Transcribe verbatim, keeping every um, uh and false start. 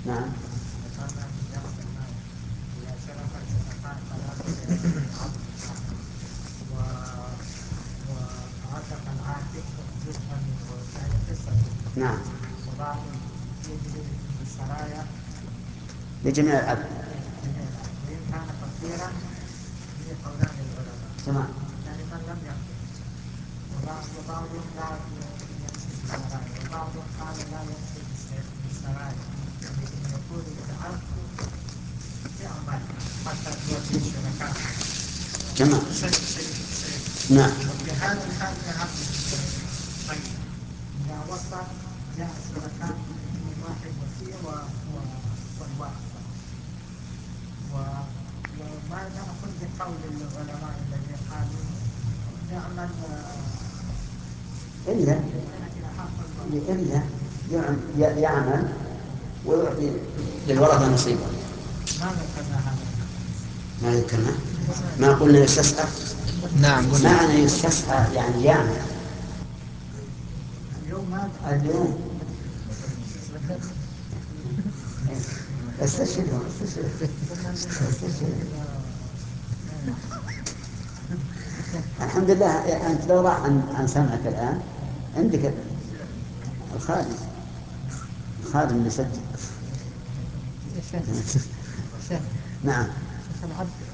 نعم. وعتق العاتق جزءا منه يعني قصة. نعم. وبعض يجري بالسرايا لجميع العبد. وإن كان فقيرا به قولان للعلماء. تمام. يعني من لم يقدر. وبعضهم لا يمشي بالسرايا وبعضهم قال لا يمشي بالسرايا لكن يقول العبد يعمل حتى يوفي الشركاء. تمام. شيء شيء شيء. نعم. وفي هذا الحال العبد طيب. إذا وصل جاء الشركاء من واحد وفيه والواحد. وما نأخذ بقول العلماء الذين قالوا نعمل إلا إلا يعم- يعمل ويعطي للورثة نصيبا. ما ذكرنا هذا. ما ذكرنا. ما قلنا يستسعى. نعم قلنا. معنى يستسعى يعني يعمل. اليوم ما اليوم استشهدهم استشهدهم. الحمد لله أنت لو راح عن, عن سمعك الآن عندك الخادم الخادم اللي يسجل. نعم.